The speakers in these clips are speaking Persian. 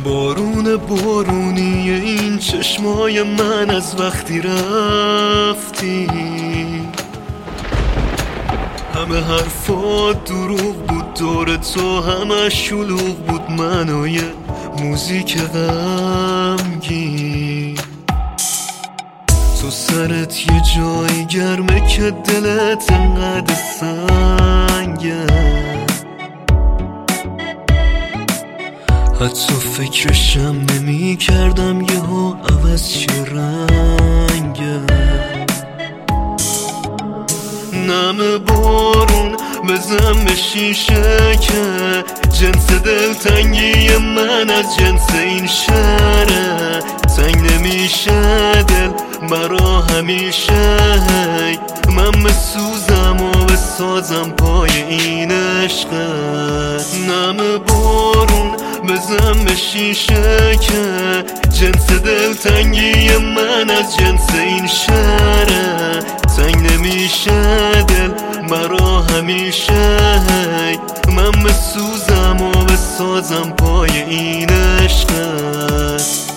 بارون بارونی این چشمای من از وقتی رفتی، همه حرفات دروغ بود، دور تو همه شلوغ بود، من و یه موزیک غمگین. تو سرت یه جایی گرمه که دلت انقدر سنگه، حتی فکرشم نمی کردم یهو عوض چه رنگه. نم بارون بزن به شیشه که جنس دلتنگی من از جنس این شهره، تنگ نمیشه دل مرا همیشه، من بسوزم و بسازم پای این عشقت. نم بارون بزن به شیشه که جنس دلتنگی من از جنس این شهره، تنگ نمیشه دل مرا همیشه، من بسوزم و بسازم پای این عشقت.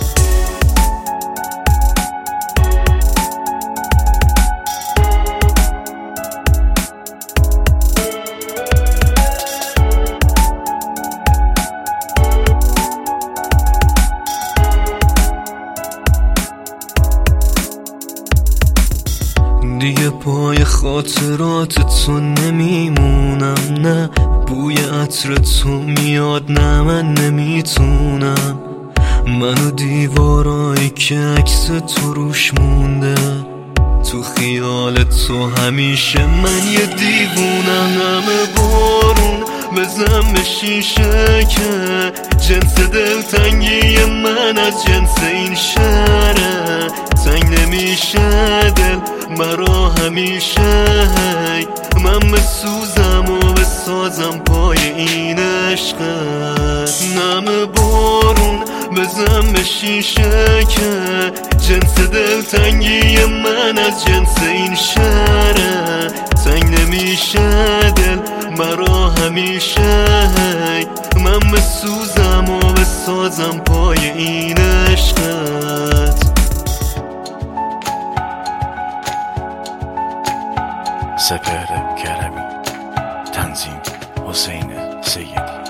دیگه پای خاطرات تو نمیمونم، نه بوی عطر تو میاد، نه من نمیتونم. منو دیوارایی که عکس تو روش مونده، تو خیال تو همیشه من یه دیوونم. همه بارون بزن به شیشه که جنس دلتنگی من از جنس این شهره، تنگ نمیشه دل مرا همیشه، من بسوزم و بسازم پای این عشقت. نم بارون بزن به شیشه که جنس دلتنگی من از جنس این شهره، تنگ نمیشه دل مرا همیشه، من بسوزم و بسازم پای این عشقت. سپهر کرمی، تنظیم حسین سیدی.